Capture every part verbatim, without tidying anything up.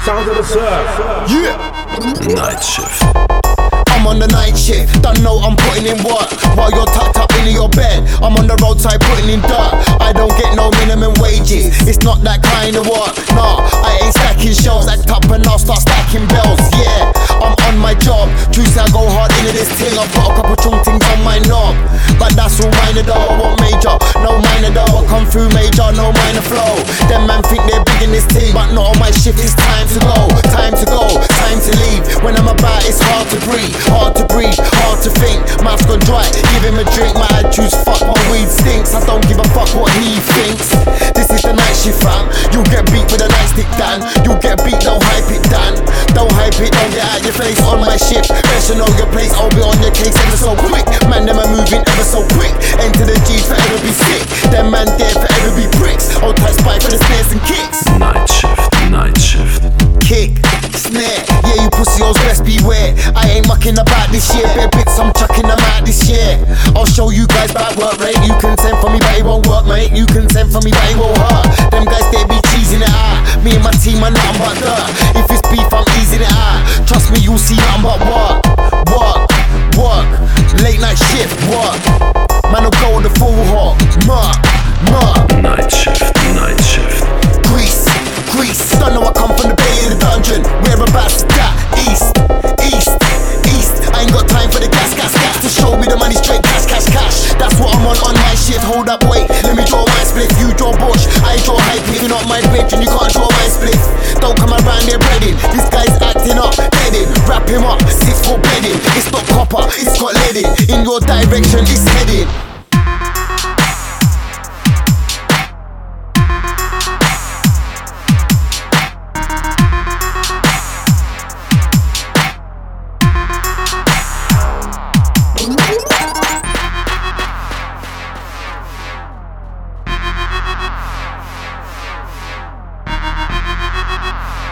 Sounds of the surf. Yeah. Night shift. I'm on the night shift, don't know I'm putting in work. While you're tucked up in your bed, I'm on the roadside putting in dirt. I don't get no minimum wages, it's not that kind of work. Nah, I ain't stacking shelves, act up and I'll start stacking bells. Yeah, I'm on my job, Tuesday I go hard into this thing. I've got a couple chung things on my knob, but that's all minor though. I want major, no minor though. I come through major, no minor flow. Them man think they're big in this team, but not on my shift. It's time to go, time to go, time to leave. When I'm about, it's hard to breathe. Hard to breathe, hard to think. Mouth's gone dry, give him a drink. My attitude's fuck, my weed stinks. I don't give a fuck what he thinks. This is the night shift, fam. You'll get beat with a nightstick, Dan. You'll get beat, don't hype it, Dan. Don't hype it, don't get out your face on my shift. Best you know your place, I'll be on your case ever so quick. Man, them are moving ever so quick. Enter the G's forever be sick. Them man there forever be bricks. Old tight spike for the snares and kicks. Night shift. Night shift. Kick, snare, yeah, you pussy hoes best beware. I ain't mucking about this year, bare bits I'm chucking them out this year. I'll show you guys bad work rate. You can send for me but it won't work, mate. You can send for me but it won't hurt. Them guys they be cheesing it out. Me and my team are nothing but dirt. If it's beef I'm easing it out. Trust me you'll see nothing but work. Work, work, late night shift, work. Man will go with the full hawk. Mark, mark. Night shift. Night shift. Grease, grease. Don't know I come from the bay of the dungeon. Whereabouts is that? East, east, east. I ain't got time for the gas, gas, gas. To show me the money straight, cash, cash, cash. That's what I'm on on my shit. Hold up, wait. Let me draw my split. You draw bush, I draw hype. If you're not my bitch and you can't draw my split, don't come around there breading. This guy's acting up, deaded. Wrap him up, six foot bedding. It's not copper, it's got lead in. In your direction, it's heading.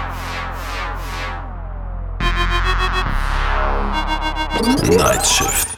Night shift.